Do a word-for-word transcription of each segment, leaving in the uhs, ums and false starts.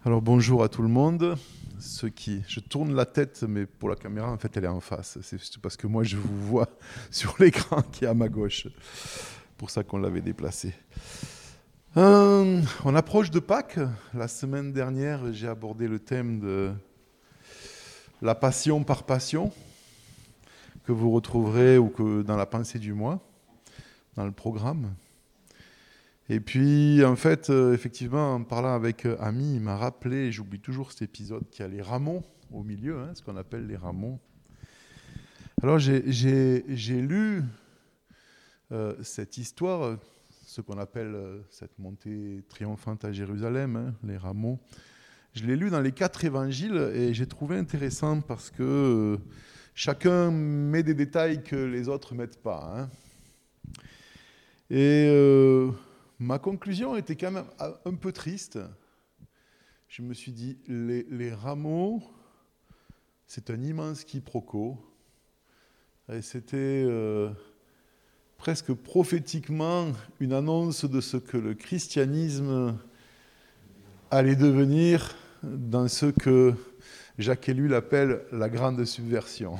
Alors bonjour à tout le monde. Ceux qui, je tourne la tête, mais pour la caméra, en fait, elle est en face. C'est juste parce que moi, je vous vois sur l'écran qui est à ma gauche. Pour ça qu'on l'avait déplacé. Euh, on approche de Pâques. La semaine dernière, j'ai abordé le thème de la passion par passion, que vous retrouverez ou que dans la pensée du mois, dans le programme. Et puis, en fait, euh, effectivement, en parlant avec euh, Ami, il m'a rappelé, et j'oublie toujours cet épisode, qu'il y a les rameaux au milieu, hein, ce qu'on appelle les rameaux. Alors, j'ai, j'ai, j'ai lu euh, cette histoire, ce qu'on appelle euh, cette montée triomphante à Jérusalem, hein, les rameaux. Je l'ai lu dans les quatre évangiles et j'ai trouvé intéressant parce que euh, chacun met des détails que les autres ne mettent pas. Hein. Et... Euh, Ma conclusion était quand même un peu triste. Je me suis dit, les, les rameaux, c'est un immense quiproquo. Et c'était euh, presque prophétiquement une annonce de ce que le christianisme allait devenir dans ce que Jacques Ellul appelle la grande subversion.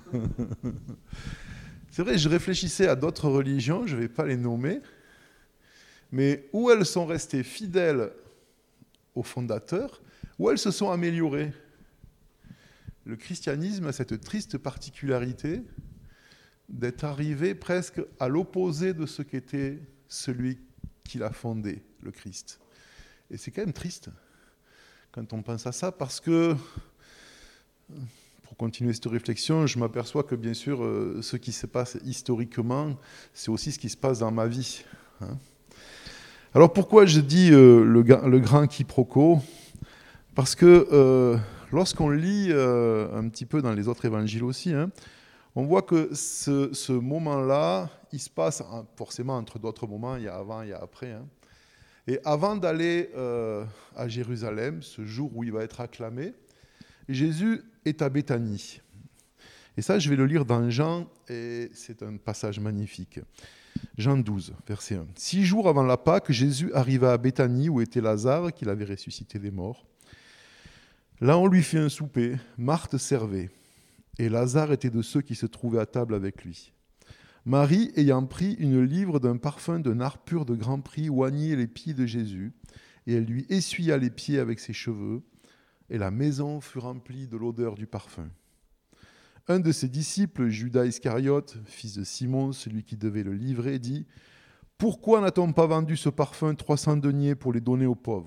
C'est vrai, je réfléchissais à d'autres religions, je ne vais pas les nommer, mais où elles sont restées fidèles aux fondateurs, où elles se sont améliorées. Le christianisme a cette triste particularité d'être arrivé presque à l'opposé de ce qu'était celui qui l'a fondé, le Christ. Et c'est quand même triste quand on pense à ça, parce que, pour continuer cette réflexion, je m'aperçois que bien sûr, ce qui se passe historiquement, c'est aussi ce qui se passe dans ma vie. Hein. Alors pourquoi je dis euh, le, le grand quiproquo ? Parce que euh, lorsqu'on lit euh, un petit peu dans les autres évangiles aussi, hein, on voit que ce, ce moment-là, il se passe hein, forcément entre d'autres moments, il y a avant, il y a après. Hein. Et avant d'aller euh, à Jérusalem, ce jour où il va être acclamé, Jésus est à Béthanie. Et ça, je vais le lire dans Jean, et c'est un passage magnifique. Jean douze, verset un. Six jours avant la Pâque, Jésus arriva à Béthanie où était Lazare, qu'il avait ressuscité des morts. Là, on lui fit un souper. Marthe servait, et Lazare était de ceux qui se trouvaient à table avec lui. Marie, ayant pris une livre d'un parfum de nard pur de grand prix, oignit les pieds de Jésus, et elle lui essuya les pieds avec ses cheveux, et la maison fut remplie de l'odeur du parfum. Un de ses disciples, Judas Iscariote, fils de Simon, celui qui devait le livrer, dit « Pourquoi n'a-t-on pas vendu ce parfum trois cents deniers pour les donner aux pauvres ?»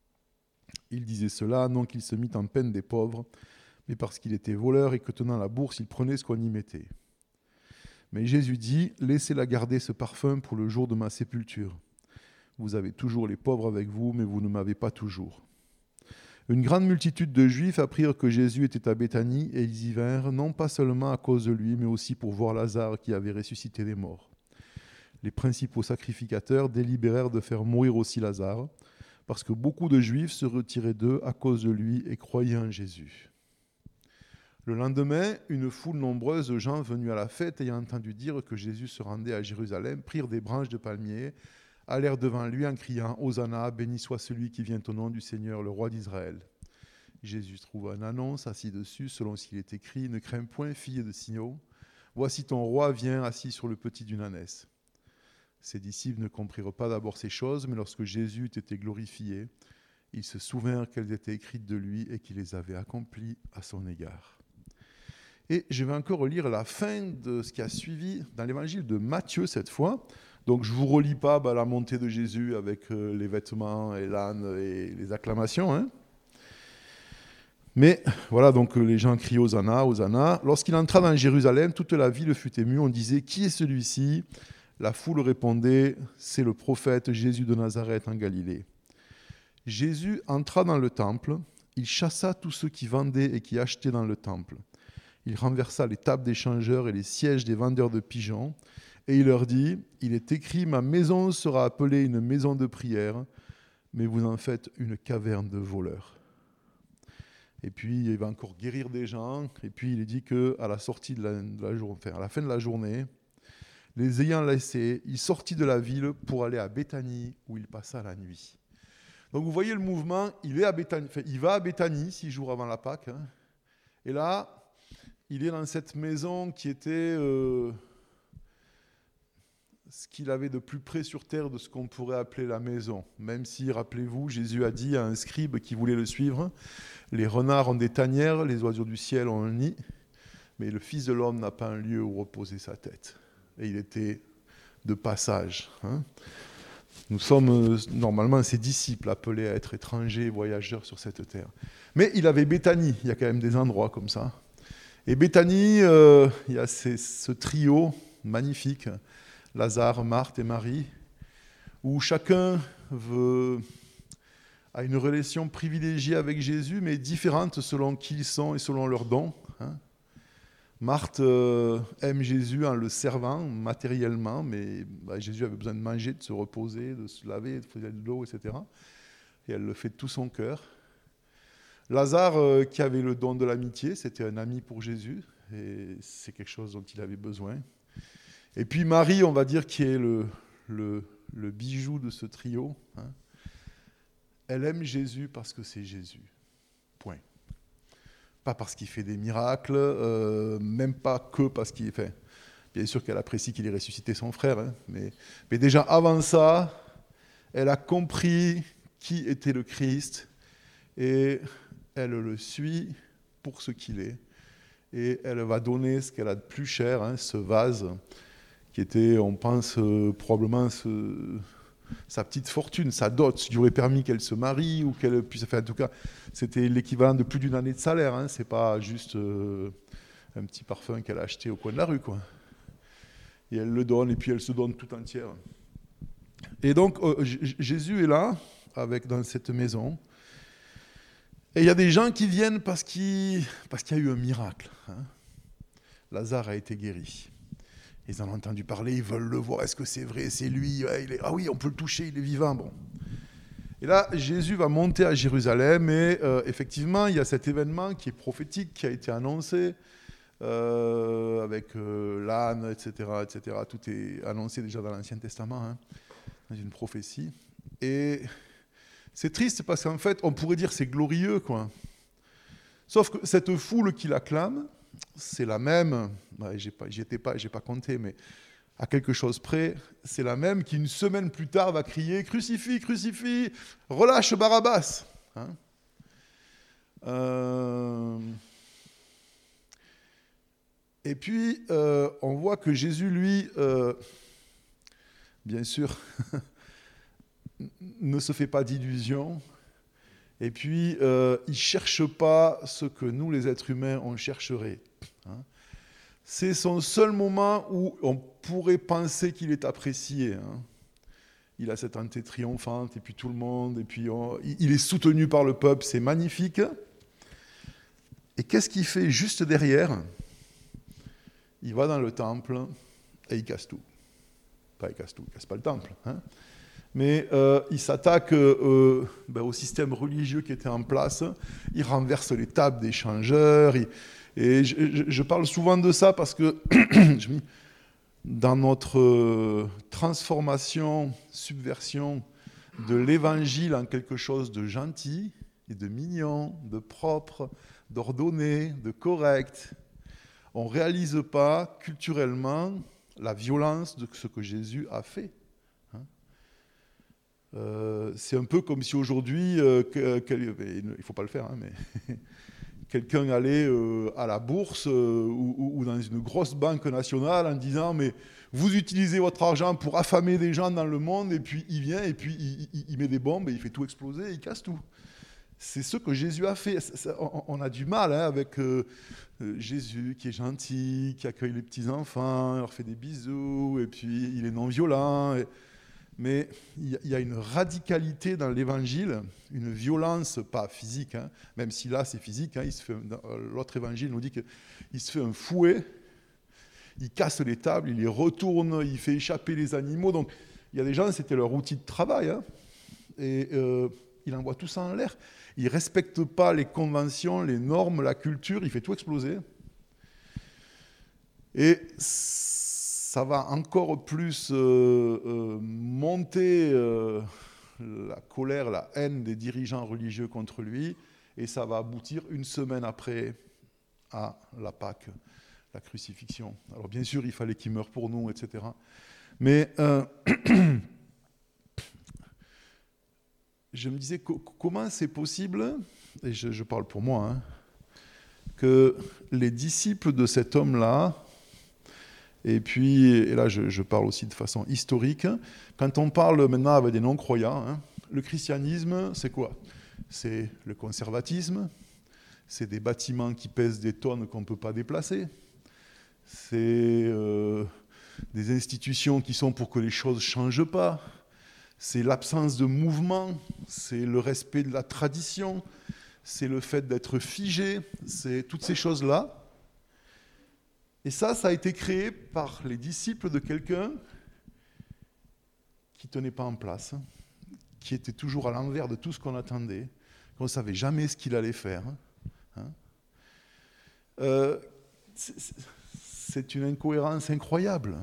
Il disait cela, non qu'il se mit en peine des pauvres, mais parce qu'il était voleur et que tenant la bourse, il prenait ce qu'on y mettait. Mais Jésus dit « Laissez-la garder ce parfum pour le jour de ma sépulture. Vous avez toujours les pauvres avec vous, mais vous ne m'avez pas toujours. » Une grande multitude de Juifs apprirent que Jésus était à Béthanie et ils y vinrent, non pas seulement à cause de lui, mais aussi pour voir Lazare qui avait ressuscité des morts. Les principaux sacrificateurs délibérèrent de faire mourir aussi Lazare, parce que beaucoup de Juifs se retiraient d'eux à cause de lui et croyaient en Jésus. Le lendemain, une foule nombreuse de gens venus à la fête, ayant entendu dire que Jésus se rendait à Jérusalem, prirent des branches de palmier, allèrent devant lui en criant « Hosanna, béni soit celui qui vient au nom du Seigneur, le roi d'Israël ». Jésus trouva une annonce assis dessus, selon ce qu'il est écrit « Ne crains point, fille de Sion, voici ton roi vient assis sur le petit d'une ânesse ». Ses disciples ne comprirent pas d'abord ces choses, mais lorsque Jésus eut été glorifié, ils se souvinrent qu'elles étaient écrites de lui et qu'il les avait accomplies à son égard. Et je vais encore relire la fin de ce qui a suivi dans l'évangile de Matthieu cette fois. Donc je ne vous relis pas bah, la montée de Jésus avec euh, les vêtements et l'âne et les acclamations. Hein. Mais voilà, donc les gens crient Hosanna, Hosanna. Lorsqu'il entra dans Jérusalem, toute la ville fut émue. On disait « Qui est celui-ci » La foule répondait « C'est le prophète Jésus de Nazareth en Galilée ». Jésus entra dans le temple. Il chassa tous ceux qui vendaient et qui achetaient dans le temple. Il renversa les tables des changeurs et les sièges des vendeurs de pigeons. Et il leur dit, il est écrit, ma maison sera appelée une maison de prière, mais vous en faites une caverne de voleurs. Et puis, il va encore guérir des gens. Et puis, il est dit qu'à la sortie de la, de la journée, enfin, à la fin de la journée, les ayant laissés, il sortit de la ville pour aller à Béthanie, où il passa la nuit. Donc vous voyez le mouvement, il, est à Béthanie, enfin, il va à Béthanie six jours avant la Pâque. Hein, et là, il est dans cette maison qui était euh, ce qu'il avait de plus près sur terre de ce qu'on pourrait appeler la maison. Même si, rappelez-vous, Jésus a dit à un scribe qui voulait le suivre, les renards ont des tanières, les oiseaux du ciel ont un nid, mais le Fils de l'homme n'a pas un lieu où reposer sa tête. Et il était de passage. Hein. Nous sommes euh, normalement ses disciples, appelés à être étrangers et voyageurs sur cette terre. Mais il avait Béthanie, il y a quand même des endroits comme ça. Et Béthanie, euh, il y a ces, ce trio magnifique, Lazare, Marthe et Marie, où chacun veut, a une relation privilégiée avec Jésus, mais différente selon qui ils sont et selon leurs dons. Hein. Marthe euh, aime Jésus en le servant matériellement, mais bah, Jésus avait besoin de manger, de se reposer, de se laver, de faire de l'eau, et cetera. Et elle le fait de tout son cœur. Lazare, euh, qui avait le don de l'amitié, c'était un ami pour Jésus, et c'est quelque chose dont il avait besoin. Et puis Marie, on va dire, qui est le, le, le bijou de ce trio, hein. Elle aime Jésus parce que c'est Jésus. Point. Pas parce qu'il fait des miracles, euh, même pas que parce qu'il fait. Bien sûr qu'elle apprécie qu'il ait ressuscité son frère, hein, mais, mais déjà avant ça, elle a compris qui était le Christ et elle le suit pour ce qu'il est. Et elle va donner ce qu'elle a de plus cher, hein, ce vase, qui était, on pense, euh, probablement ce, sa petite fortune, sa dot, ce qui aurait permis qu'elle se marie ou qu'elle puisse faire. En tout cas, c'était l'équivalent de plus d'une année de salaire. Hein. C'est pas juste euh, un petit parfum qu'elle a acheté au coin de la rue, quoi. Et elle le donne, et puis elle se donne tout entière. Et donc, euh, J- Jésus est là, avec, dans cette maison. Et il y a des gens qui viennent parce qu'il, parce qu'il y a eu un miracle. Hein. Lazare a été guéri. Ils en ont entendu parler, ils veulent le voir. Est-ce que c'est vrai? C'est lui? Ouais, il est... Ah oui, on peut le toucher, il est vivant. Bon. Et là, Jésus va monter à Jérusalem et euh, effectivement, il y a cet événement qui est prophétique, qui a été annoncé euh, avec euh, l'âne, et cetera, et cetera. Tout est annoncé déjà dans l'Ancien Testament, hein, dans une prophétie. Et c'est triste parce qu'en fait, on pourrait dire que c'est glorieux, quoi. Sauf que cette foule qui l'acclame, c'est la même, ouais, j'ai pas, j'y étais pas, j'ai pas compté, mais à quelque chose près, c'est la même qui une semaine plus tard va crier « Crucifie, crucifie, relâche Barabbas hein ». Euh... Et puis, euh, on voit que Jésus, lui, euh, bien sûr, ne se fait pas d'illusions. Et puis, euh, il ne cherche pas ce que nous, les êtres humains, on chercherait. Hein. C'est son seul moment où on pourrait penser qu'il est apprécié. Hein. Il a cette entrée triomphante, et puis tout le monde, et puis on, il est soutenu par le peuple, c'est magnifique. Et qu'est-ce qu'il fait juste derrière? Il va dans le temple et il casse tout. Pas il casse tout, il ne casse pas le temple. Hein. Mais euh, il s'attaque euh, ben, au système religieux qui était en place. Il renverse les tables des changeurs. Il, et je, je, je parle souvent de ça parce que je, dans notre euh, transformation, subversion de l'évangile en quelque chose de gentil et de mignon, de propre, d'ordonné, de correct, on ne réalise pas culturellement la violence de ce que Jésus a fait. Euh, c'est un peu comme si aujourd'hui, euh, que, que, il ne faut pas le faire, hein, mais quelqu'un allait euh, à la bourse euh, ou, ou dans une grosse banque nationale en disant « mais vous utilisez votre argent pour affamer des gens dans le monde » et puis il vient et puis il, il, il met des bombes et il fait tout exploser et il casse tout. C'est ce que Jésus a fait. Ça, ça, on, on a du mal hein, avec euh, euh, Jésus qui est gentil, qui accueille les petits-enfants, leur fait des bisous et puis il est non-violent. Et, mais il y a une radicalité dans l'évangile, une violence, pas physique, hein, même si là c'est physique, hein, il se fait, l'autre évangile nous dit qu'il se fait un fouet, il casse les tables, il les retourne, il fait échapper les animaux. Donc il y a des gens, c'était leur outil de travail, hein, et euh, il envoie tout ça en l'air. Il ne respecte pas les conventions, les normes, la culture, il fait tout exploser. Et ça va encore plus euh, euh, monter euh, la colère, la haine des dirigeants religieux contre lui, et ça va aboutir une semaine après à la Pâque, la crucifixion. Alors bien sûr, il fallait qu'il meure pour nous, et cetera. Mais euh, je me disais, co- comment c'est possible, et je, je parle pour moi, hein, que les disciples de cet homme-là, et puis, et là je, je parle aussi de façon historique, quand on parle maintenant avec des non-croyants, hein, le christianisme, c'est quoi? C'est le conservatisme, c'est des bâtiments qui pèsent des tonnes qu'on ne peut pas déplacer, c'est euh, des institutions qui sont pour que les choses ne changent pas, c'est l'absence de mouvement, c'est le respect de la tradition, c'est le fait d'être figé, c'est toutes ces choses-là. Et ça, ça a été créé par les disciples de quelqu'un qui ne tenait pas en place, qui était toujours à l'envers de tout ce qu'on attendait, qu'on ne savait jamais ce qu'il allait faire. Hein. Euh, c'est, c'est une incohérence incroyable.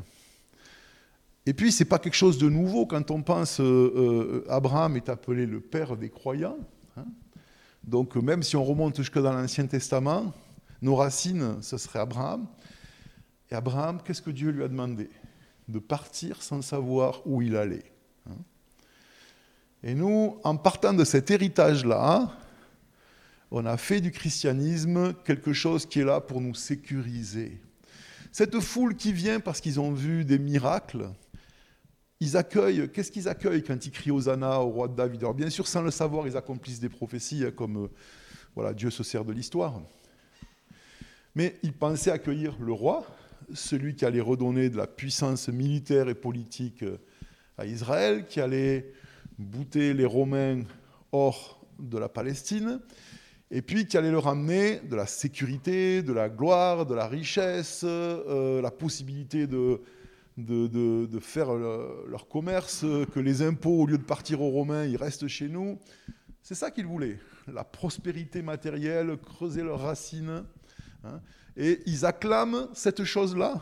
Et puis, ce n'est pas quelque chose de nouveau. Quand on pense, euh, euh, Abraham est appelé le père des croyants. Hein. Donc, même si on remonte jusque dans l'Ancien Testament, nos racines, ce serait Abraham. Et Abraham, qu'est-ce que Dieu lui a demandé? De partir sans savoir où il allait. Hein. Et nous, en partant de cet héritage-là, on a fait du christianisme quelque chose qui est là pour nous sécuriser. Cette foule qui vient parce qu'ils ont vu des miracles, ils accueillent, qu'est-ce qu'ils accueillent quand ils crient Hosanna au roi de David? Alors bien sûr, sans le savoir, ils accomplissent des prophéties, comme euh, voilà, Dieu se sert de l'histoire. Mais ils pensaient accueillir le roi, celui qui allait redonner de la puissance militaire et politique à Israël, qui allait bouter les Romains hors de la Palestine, et puis qui allait leur amener de la sécurité, de la gloire, de la richesse, euh, la possibilité de, de, de, de faire le, leur commerce, que les impôts, au lieu de partir aux Romains, ils restent chez nous. C'est ça qu'ils voulaient, la prospérité matérielle, creuser leurs racines. Hein, et ils acclament cette chose-là.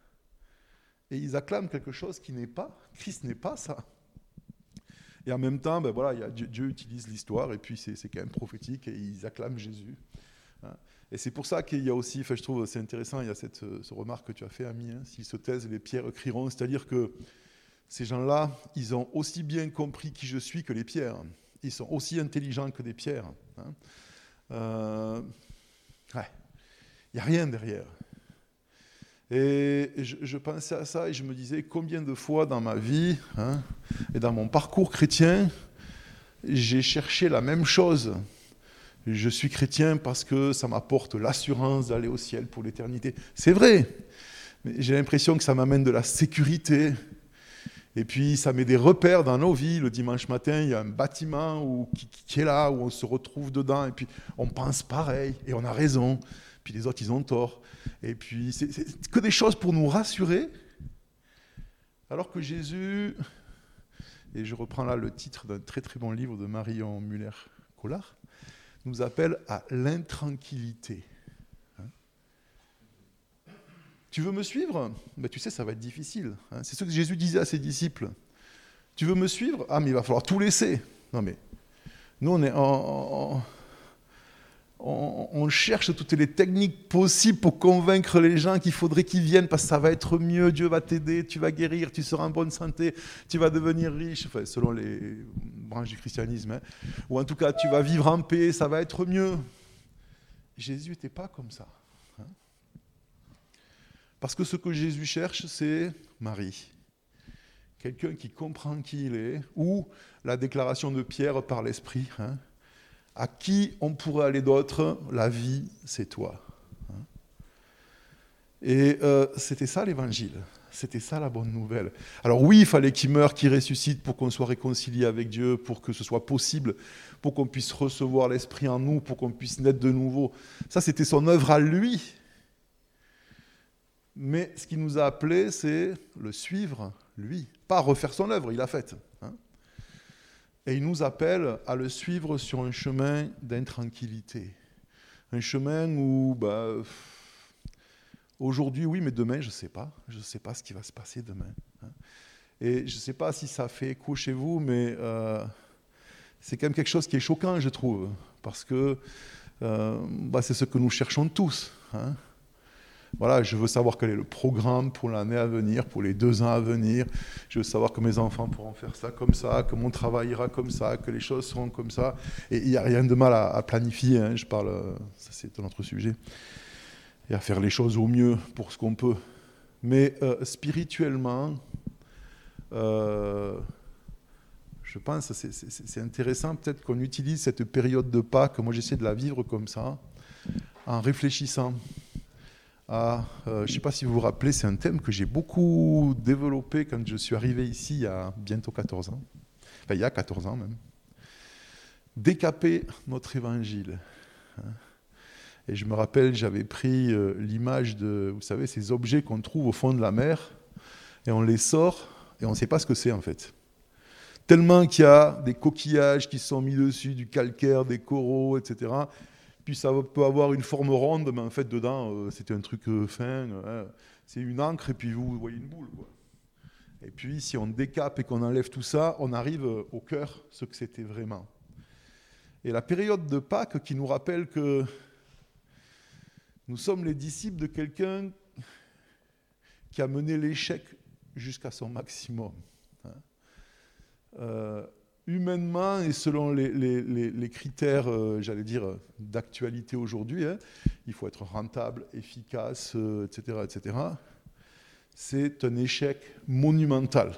Et ils acclament quelque chose qui n'est pas, Christ n'est pas ça. Et en même temps, ben voilà, il y a, Dieu, Dieu utilise l'histoire, et puis c'est, c'est quand même prophétique, et ils acclament Jésus. Hein. Et c'est pour ça qu'il y a aussi, enfin je trouve c'est intéressant, il y a cette, cette remarque que tu as fait, Ami, hein, s'ils se taisent, les pierres crieront, c'est-à-dire que ces gens-là, ils ont aussi bien compris qui je suis que les pierres. Ils sont aussi intelligents que des pierres. Hein. Euh, ouais. Il n'y a rien derrière. Et je, je pensais à ça et je me disais combien de fois dans ma vie, hein, et dans mon parcours chrétien, j'ai cherché la même chose. Je suis chrétien parce que ça m'apporte l'assurance d'aller au ciel pour l'éternité. C'est vrai, mais j'ai l'impression que ça m'amène de la sécurité. Et puis ça met des repères dans nos vies. Le dimanche matin, il y a un bâtiment où, qui, qui est là, où on se retrouve dedans, et puis on pense pareil, et on a raison. Puis les autres, ils ont tort. Et puis, c'est, c'est que des choses pour nous rassurer. Alors que Jésus, et je reprends là le titre d'un très très bon livre de Marion Muller-Collard, nous appelle à l'intranquillité. Hein? Tu veux me suivre? Ben, tu sais, ça va être difficile. Hein? C'est ce que Jésus disait à ses disciples. Tu veux me suivre? Ah, mais il va falloir tout laisser. Non, mais nous, on est en... en On, on cherche toutes les techniques possibles pour convaincre les gens qu'il faudrait qu'ils viennent parce que ça va être mieux, Dieu va t'aider, tu vas guérir, tu seras en bonne santé, tu vas devenir riche, enfin, selon les branches du christianisme, hein. Ou en tout cas, tu vas vivre en paix, ça va être mieux. Jésus n'était pas comme ça. Hein. Parce que ce que Jésus cherche, c'est Marie. Quelqu'un qui comprend qui il est, ou la déclaration de Pierre par l'Esprit, hein. À qui on pourrait aller d'autre? La vie, c'est toi. Et euh, c'était ça l'évangile, c'était ça la bonne nouvelle. Alors oui, il fallait qu'il meure, qu'il ressuscite pour qu'on soit réconcilié avec Dieu, pour que ce soit possible, pour qu'on puisse recevoir l'Esprit en nous, pour qu'on puisse naître de nouveau. Ça, c'était son œuvre à lui. Mais ce qu'il nous a appelé, c'est le suivre, lui. Pas refaire son œuvre, il l'a faite. Hein. Et il nous appelle à le suivre sur un chemin d'intranquillité. Un chemin où, bah, aujourd'hui, oui, mais demain, je ne sais pas. Je ne sais pas ce qui va se passer demain. Et je ne sais pas si ça fait écho chez vous, mais euh, c'est quand même quelque chose qui est choquant, je trouve, parce que euh, bah, c'est ce que nous cherchons tous. Hein. Voilà, je veux savoir quel est le programme pour l'année à venir, pour les deux ans à venir. Je veux savoir que mes enfants pourront faire ça comme ça, que mon travail ira comme ça, que les choses seront comme ça. Et il n'y a rien de mal à, à planifier, hein, je parle, ça c'est un autre sujet, et à faire les choses au mieux pour ce qu'on peut. Mais euh, spirituellement, euh, je pense que c'est, c'est, c'est intéressant peut-être qu'on utilise cette période de Pâques, moi j'essaie de la vivre comme ça, en réfléchissant. Ah, euh, je ne sais pas si vous vous rappelez, c'est un thème que j'ai beaucoup développé quand je suis arrivé ici il y a bientôt quatorze ans. Enfin, il y a quatorze ans même. Décaper notre évangile. Et je me rappelle, j'avais pris euh, l'image de, vous savez, ces objets qu'on trouve au fond de la mer, et on les sort, et on ne sait pas ce que c'est en fait. Tellement qu'il y a des coquillages qui sont mis dessus, du calcaire, des coraux, et cetera. Puis ça peut avoir une forme ronde, mais en fait, dedans, euh, c'était un truc euh, fin. Euh, c'est une encre, et puis vous voyez une boule, quoi. Et puis, si on décape et qu'on enlève tout ça, on arrive au cœur, ce que c'était vraiment. Et la période de Pâques qui nous rappelle que nous sommes les disciples de quelqu'un qui a mené l'échec jusqu'à son maximum. Hein. Euh, Humainement et selon les, les, les, les critères, euh, j'allais dire, d'actualité aujourd'hui, hein, il faut être rentable, efficace, euh, et cetera, et cetera. C'est un échec monumental.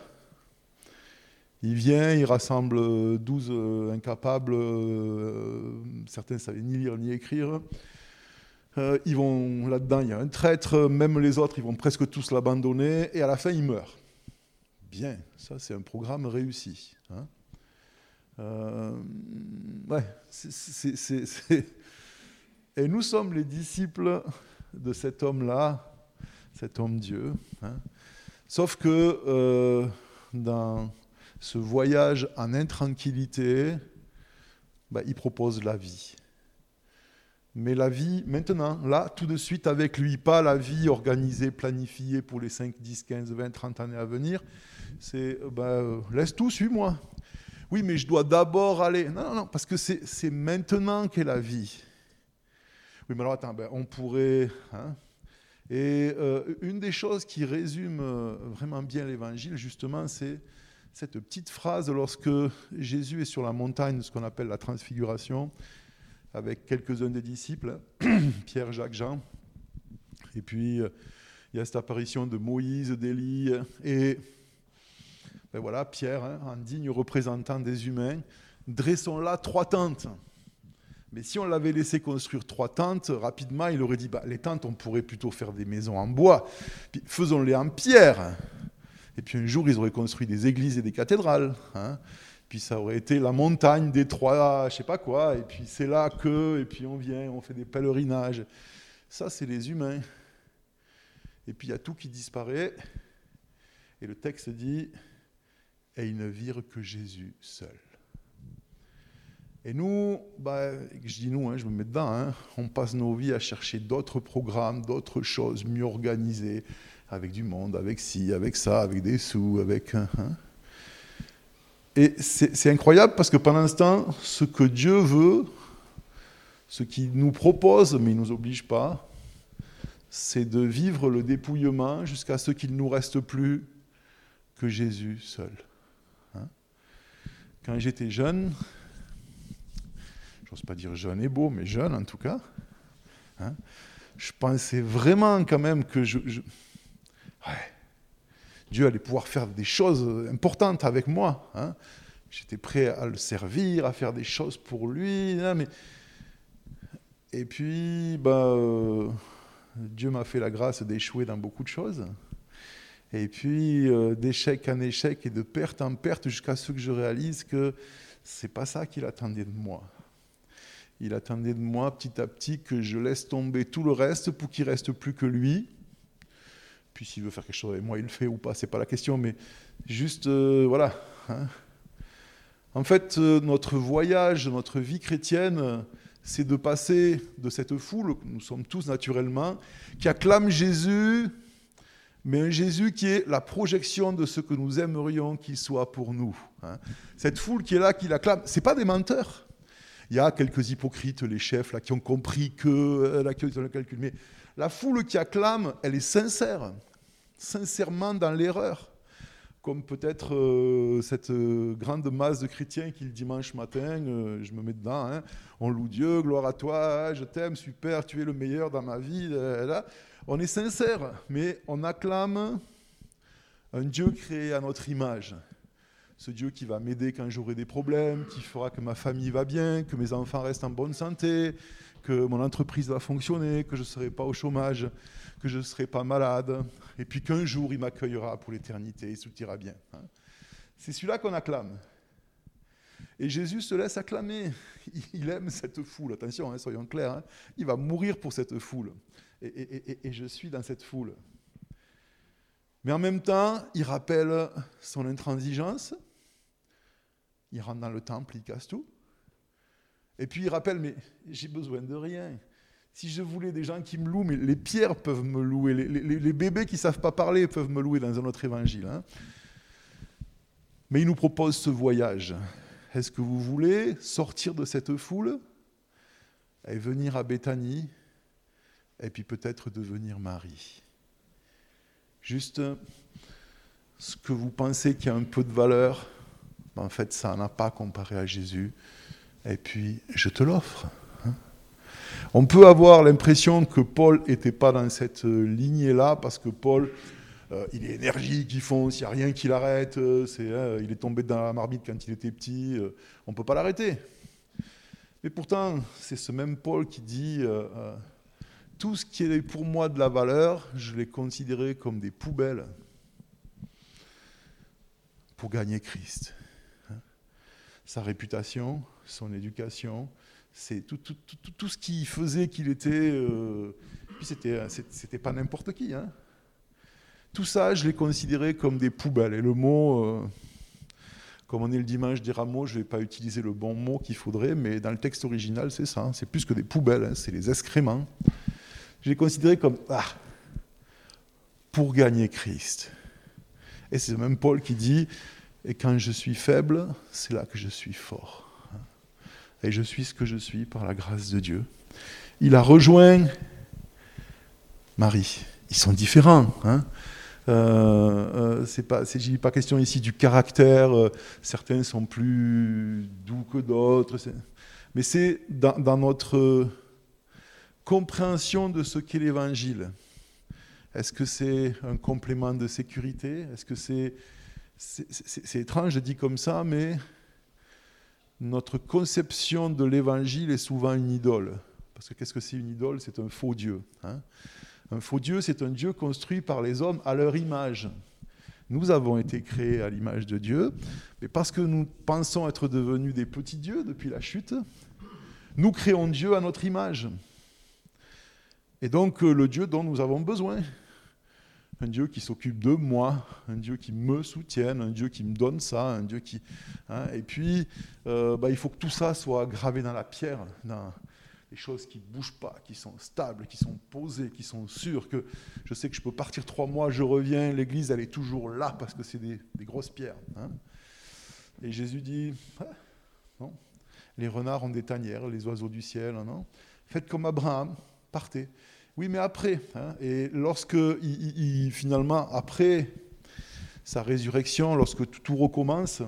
Il vient, il rassemble douze euh, incapables, euh, certains ne savaient ni lire ni écrire. Euh, ils vont là-dedans, il y a un traître, même les autres, ils vont presque tous l'abandonner, et à la fin, il meurt. Bien, ça c'est un programme réussi. Hein. Euh, ouais, c'est, c'est, c'est, c'est... Et nous sommes les disciples de cet homme-là, cet homme-dieu. Hein. Sauf que euh, dans ce voyage en intranquillité, bah, il propose la vie. Mais la vie, maintenant, là, tout de suite avec lui, pas la vie organisée, planifiée pour les cinq, dix, quinze, vingt, trente années à venir. C'est, bah, laisse tout, suis-moi. Oui, mais je dois d'abord aller... Non, non, non, parce que c'est, c'est maintenant qu'est la vie. Oui, mais alors attends, ben, on pourrait... Hein, et euh, une des choses qui résume euh, vraiment bien l'Évangile, justement, c'est cette petite phrase lorsque Jésus est sur la montagne, ce qu'on appelle la transfiguration, avec quelques-uns des disciples, Pierre, Jacques, Jean. Et puis, euh, il y a cette apparition de Moïse, d'Élie, et... Ben voilà, Pierre, hein, en digne représentant des humains, dressons là trois tentes. Mais si on l'avait laissé construire trois tentes, rapidement, il aurait dit, bah, les tentes, on pourrait plutôt faire des maisons en bois, puis faisons-les en pierre. Et puis un jour, ils auraient construit des églises et des cathédrales. Hein. Puis ça aurait été la montagne des trois, je sais pas quoi, et puis c'est là que, et puis on vient, on fait des pèlerinages. Ça, c'est les humains. Et puis il y a tout qui disparaît, et le texte dit... Et ils ne virent que Jésus seul. Et nous, bah, je dis nous, hein, je me mets dedans, hein, on passe nos vies à chercher d'autres programmes, d'autres choses mieux organisées, avec du monde, avec ci, avec ça, avec des sous, avec... Hein. Et c'est, c'est incroyable parce que pendant ce temps, ce que Dieu veut, ce qu'il nous propose, mais il ne nous oblige pas, c'est de vivre le dépouillement jusqu'à ce qu'il ne nous reste plus que Jésus seul. Quand j'étais jeune, j'ose pas dire jeune et beau, mais jeune en tout cas, hein, je pensais vraiment quand même que je, je... Ouais, Dieu allait pouvoir faire des choses importantes avec moi. Hein. J'étais prêt à le servir, à faire des choses pour lui. Hein, mais... Et puis, bah, euh, Dieu m'a fait la grâce d'échouer dans beaucoup de choses. Et puis, euh, d'échec en échec et de perte en perte, jusqu'à ce que je réalise que c'est pas ça qu'il attendait de moi. Il attendait de moi, petit à petit, que je laisse tomber tout le reste pour qu'il ne reste plus que lui. Puis s'il veut faire quelque chose avec moi, il le fait ou pas, c'est pas la question, mais juste, euh, voilà. Hein. En fait, euh, notre voyage, notre vie chrétienne, c'est de passer de cette foule, nous sommes tous naturellement, qui acclame Jésus... mais un Jésus qui est la projection de ce que nous aimerions qu'il soit pour nous. Hein. Cette foule qui est là, qui l'acclame, ce n'est pas des menteurs. Il y a quelques hypocrites, les chefs, là, qui ont compris que, là, qui ont le calcul. Mais la foule qui acclame, elle est sincère, sincèrement dans l'erreur. Comme peut-être euh, cette euh, grande masse de chrétiens qui, le dimanche matin, euh, je me mets dedans, hein, on loue Dieu, gloire à toi, je t'aime, super, tu es le meilleur dans ma vie. Là, là. On est sincère, mais on acclame un Dieu créé à notre image. Ce Dieu qui va m'aider quand j'aurai des problèmes, qui fera que ma famille va bien, que mes enfants restent en bonne santé, que mon entreprise va fonctionner, que je ne serai pas au chômage, que je ne serai pas malade, et puis qu'un jour il m'accueillera pour l'éternité, et tout ira bien. C'est celui-là qu'on acclame. Et Jésus se laisse acclamer. Il aime cette foule. Attention, hein, soyons clairs. Hein. Il va mourir pour cette foule. Et, et, et, et je suis dans cette foule. Mais en même temps, il rappelle son intransigeance. Il rentre dans le temple, il casse tout. Et puis il rappelle, mais j'ai besoin de rien. Si je voulais des gens qui me louent, mais les pierres peuvent me louer, les, les, les bébés qui ne savent pas parler peuvent me louer dans un autre évangile. Hein. Mais il nous propose ce voyage. Est-ce que vous voulez sortir de cette foule et venir à Béthanie et puis peut-être devenir Marie? Juste ce que vous pensez qui a un peu de valeur, en fait, ça n'en a pas comparé à Jésus. Et puis, je te l'offre. On peut avoir l'impression que Paul n'était pas dans cette lignée-là, parce que Paul, euh, il est énergique, il fonce, il n'y a rien qui l'arrête, euh, c'est, euh, il est tombé dans la marmite quand il était petit, euh, on ne peut pas l'arrêter. Mais pourtant, c'est ce même Paul qui dit euh, euh, « Tout ce qui est pour moi de la valeur, je l'ai considéré comme des poubelles pour gagner Christ. » Sa réputation, son éducation, c'est tout, tout, tout, tout, tout ce qui faisait qu'il était... Euh, puis c'était, c'était pas n'importe qui. Hein. Tout ça, je l'ai considéré comme des poubelles. Et le mot, euh, comme on est le dimanche des rameaux, je ne vais pas utiliser le bon mot qu'il faudrait, mais dans le texte original, c'est ça. Hein, c'est plus que des poubelles, hein, c'est les excréments. Je l'ai considéré comme... Ah, pour gagner Christ. Et c'est même Paul qui dit... Et quand je suis faible, c'est là que je suis fort. Et je suis ce que je suis par la grâce de Dieu. Il a rejoint Marie. Ils sont différents. Hein. Euh, euh, c'est pas, c'est, il n'est pas question ici du caractère. Euh, certains sont plus doux que d'autres. C'est, mais c'est dans, dans notre compréhension de ce qu'est l'Évangile. Est-ce que c'est un complément de sécurité ? Est-ce que c'est... C'est, c'est, c'est étrange, je dis comme ça, mais notre conception de l'évangile est souvent une idole. Parce que qu'est-ce que c'est une idole ? C'est un faux Dieu. Hein. Un faux Dieu, c'est un Dieu construit par les hommes à leur image. Nous avons été créés à l'image de Dieu, mais parce que nous pensons être devenus des petits dieux depuis la chute, nous créons Dieu à notre image. Et donc le Dieu dont nous avons besoin. Un Dieu qui s'occupe de moi, un Dieu qui me soutienne, un Dieu qui me donne ça, un Dieu qui... Hein, et puis, euh, bah, il faut que tout ça soit gravé dans la pierre, dans des choses qui ne bougent pas, qui sont stables, qui sont posées, qui sont sûres, que je sais que je peux partir trois mois, je reviens, l'église, elle est toujours là, parce que c'est des, des grosses pierres. Hein. Et Jésus dit, ah, non, les renards ont des tanières, les oiseaux du ciel, non, faites comme Abraham, partez. Oui, mais après, hein, et lorsque, il, il, finalement, après sa résurrection, lorsque tout, tout recommence,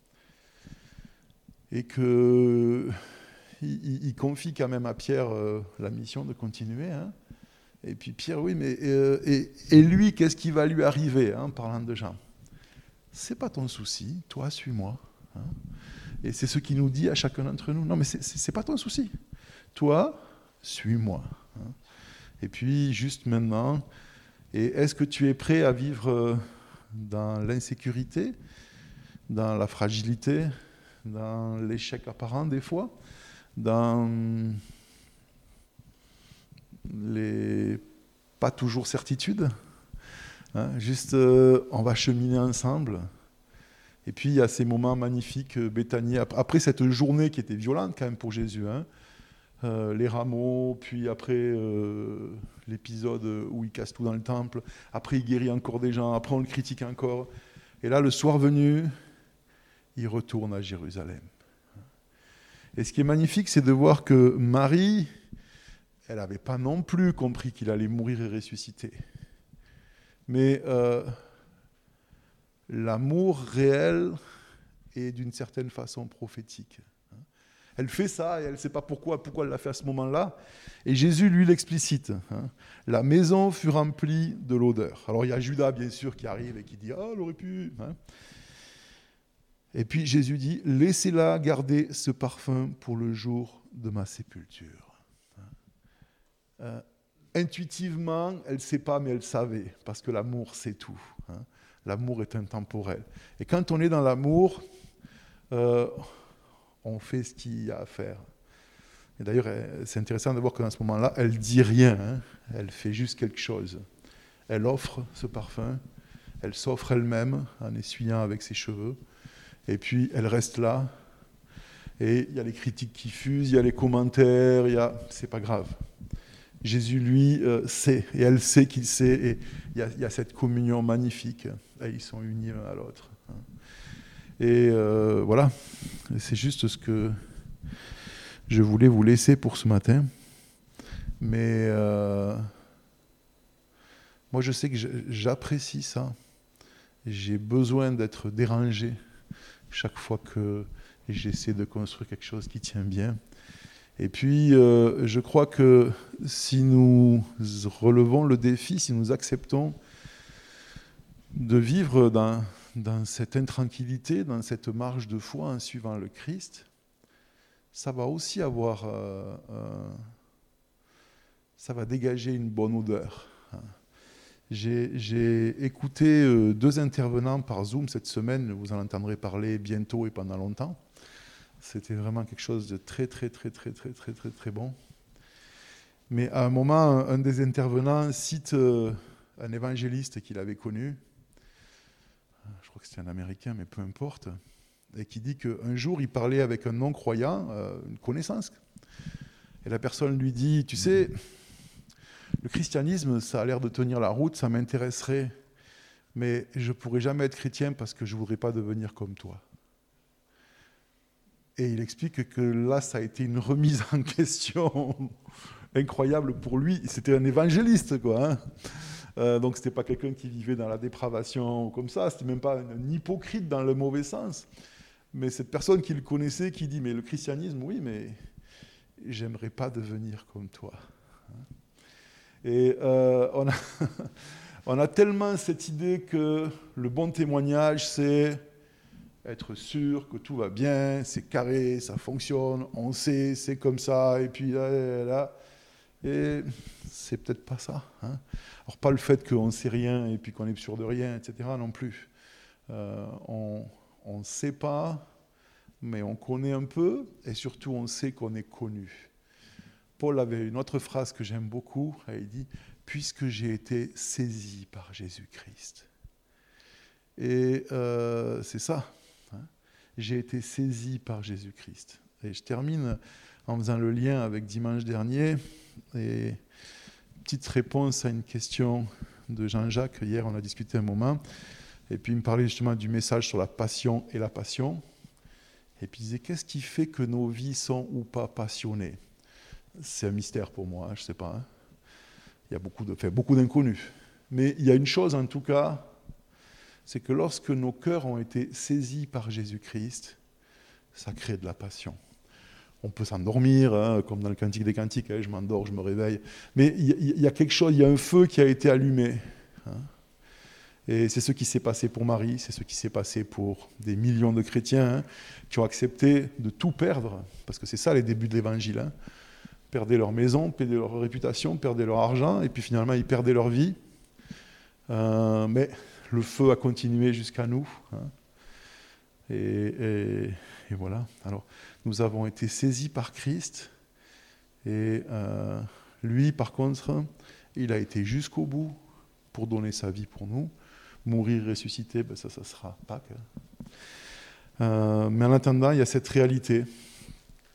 et qu'il il, il confie quand même à Pierre euh, la mission de continuer, hein, et puis Pierre, oui, mais euh, et, et lui, qu'est-ce qui va lui arriver, hein, en parlant de Jean ? C'est pas ton souci, toi, suis-moi. Hein, et c'est ce qu'il nous dit à chacun d'entre nous. Non, mais c'est, c'est, c'est pas ton souci. Toi, suis-moi. Hein. Et puis, juste maintenant, et est-ce que tu es prêt à vivre dans l'insécurité, dans la fragilité, dans l'échec apparent des fois, dans les pas toujours certitudes, hein, juste, euh, on va cheminer ensemble. Et puis, il y a ces moments magnifiques, Béthanie, après cette journée qui était violente quand même pour Jésus, hein, euh, les rameaux, puis après euh, l'épisode où il casse tout dans le temple, après il guérit encore des gens, après on le critique encore. Et là, le soir venu, il retourne à Jérusalem. Et ce qui est magnifique, c'est de voir que Marie, elle n'avait pas non plus compris qu'il allait mourir et ressusciter. Mais euh, l'amour réel est d'une certaine façon prophétique. Elle fait ça et elle ne sait pas pourquoi, pourquoi elle l'a fait à ce moment-là. Et Jésus, lui, l'explicite. Hein. La maison fut remplie de l'odeur. Alors il y a Judas, bien sûr, qui arrive et qui dit « Ah, elle aurait pu... Hein. » Et puis Jésus dit « Laissez-la garder ce parfum pour le jour de ma sépulture. » euh, Intuitivement, elle ne sait pas, mais elle savait, parce que l'amour, c'est tout. Hein. L'amour est intemporel. Et quand on est dans l'amour... Euh, on fait ce qu'il y a à faire. Et d'ailleurs, c'est intéressant de voir qu'à ce moment-là, elle ne dit rien, hein. Elle fait juste quelque chose. Elle offre ce parfum, elle s'offre elle-même en essuyant avec ses cheveux, et puis elle reste là, et il y a les critiques qui fusent, il y a les commentaires, il y a... c'est pas grave. Jésus, lui, euh, sait, et elle sait qu'il sait, et il y a, il y a cette communion magnifique, et ils sont unis l'un à l'autre. Hein. Et euh, voilà, c'est juste ce que je voulais vous laisser pour ce matin. Mais euh, moi, je sais que j'apprécie ça. J'ai besoin d'être dérangé chaque fois que j'essaie de construire quelque chose qui tient bien. Et puis, euh, je crois que si nous relevons le défi, si nous acceptons de vivre dans... dans cette intranquillité, dans cette marche de foi en suivant le Christ, ça va aussi avoir, euh, euh, ça va dégager une bonne odeur. J'ai, j'ai écouté euh, deux intervenants par Zoom cette semaine, vous en entendrez parler bientôt et pendant longtemps. C'était vraiment quelque chose de très, très, très, très, très, très, très, très bon. Mais à un moment, un des intervenants cite euh, un évangéliste qu'il avait connu, je crois que c'était un Américain, mais peu importe, et qui dit qu'un jour, il parlait avec un non-croyant, euh, une connaissance, et la personne lui dit, tu sais, le christianisme, ça a l'air de tenir la route, ça m'intéresserait, mais je ne pourrais jamais être chrétien parce que je ne voudrais pas devenir comme toi. Et il explique que là, ça a été une remise en question incroyable pour lui. C'était un évangéliste, quoi, hein. Euh, donc, ce n'était pas quelqu'un qui vivait dans la dépravation comme ça, ce n'était même pas un, un hypocrite dans le mauvais sens. Mais cette personne qui le connaissait, qui dit, mais le christianisme, oui, mais j'aimerais pas devenir comme toi. Et euh, on, a on a tellement cette idée que le bon témoignage, c'est être sûr que tout va bien, c'est carré, ça fonctionne, on sait, c'est comme ça, et puis là, là, là. Et c'est peut-être pas ça. Hein. Alors pas le fait qu'on ne sait rien et puis qu'on est sûr de rien, et cetera non plus. Euh, on ne sait pas, mais on connaît un peu, et surtout on sait qu'on est connu. Paul avait une autre phrase que j'aime beaucoup, il dit « Puisque j'ai été saisi par Jésus-Christ ». Et euh, c'est ça. Hein. J'ai été saisi par Jésus-Christ. Et je termine en faisant le lien avec dimanche dernier, et petite réponse à une question de Jean-Jacques. Hier, on a discuté un moment, et puis il me parlait justement du message sur la passion et la passion. Et puis il disait, qu'est-ce qui fait que nos vies sont ou pas passionnées ? C'est un mystère pour moi, hein, je ne sais pas. Hein. Il y a beaucoup, de, enfin, beaucoup d'inconnus. Mais il y a une chose en tout cas, c'est que lorsque nos cœurs ont été saisis par Jésus-Christ, ça crée de la passion. On peut s'endormir, hein, comme dans le Cantique des Cantiques, hein, je m'endors, je me réveille. Mais il y, y a quelque chose, il y a un feu qui a été allumé. Hein. Et c'est ce qui s'est passé pour Marie, c'est ce qui s'est passé pour des millions de chrétiens hein, qui ont accepté de tout perdre, parce que c'est ça les débuts de l'Évangile. Hein. Perdaient leur maison, perdaient leur réputation, perdaient leur argent, et puis finalement ils perdaient leur vie. Euh, mais le feu a continué jusqu'à nous. Hein. Et, et, et voilà. Alors, nous avons été saisis par Christ, et euh, lui, par contre, il a été jusqu'au bout pour donner sa vie pour nous. Mourir, ressusciter, ben ça, ça sera Pâques. Euh, mais en attendant, il y a cette réalité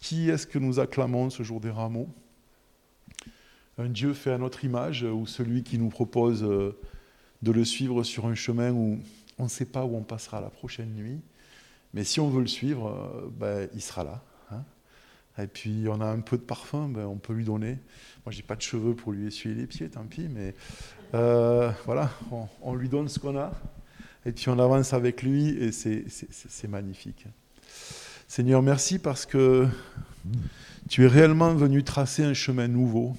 Qui est-ce que nous acclamons ce jour des rameaux? Un Dieu fait à notre image, ou celui qui nous propose de le suivre sur un chemin où on ne sait pas où on passera la prochaine nuit, mais si on veut le suivre, ben, il sera là. Hein. Et puis on a un peu de parfum, ben, on peut lui donner. Moi, je n'ai pas de cheveux pour lui essuyer les pieds, tant pis, mais euh, voilà, on, on lui donne ce qu'on a, et puis on avance avec lui, et c'est, c'est, c'est magnifique. Seigneur, merci parce que tu es réellement venu tracer un chemin nouveau.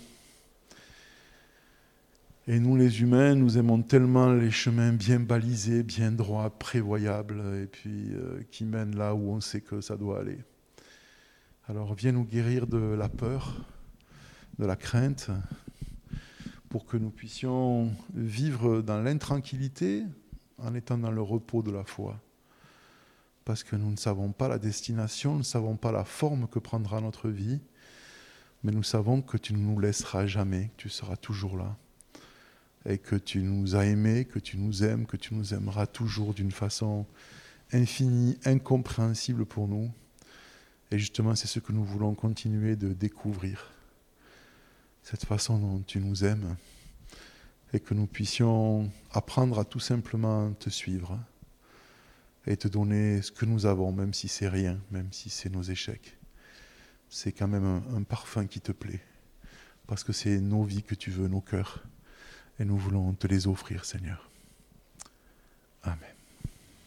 Et nous, les humains, nous aimons tellement les chemins bien balisés, bien droits, prévoyables, et puis euh, qui mènent là où on sait que ça doit aller. Alors viens nous guérir de la peur, de la crainte, pour que nous puissions vivre dans l'intranquillité en étant dans le repos de la foi. Parce que nous ne savons pas la destination, nous ne savons pas la forme que prendra notre vie, mais nous savons que tu ne nous laisseras jamais, que tu seras toujours là. Et que tu nous as aimés, que tu nous aimes, que tu nous aimeras toujours d'une façon infinie, incompréhensible pour nous. Et justement, c'est ce que nous voulons continuer de découvrir. Cette façon dont tu nous aimes. Et que nous puissions apprendre à tout simplement te suivre. Et te donner ce que nous avons, même si c'est rien, même si c'est nos échecs. C'est quand même un, un parfum qui te plaît. Parce que c'est nos vies que tu veux, nos cœurs. Et nous voulons te les offrir, Seigneur. Amen.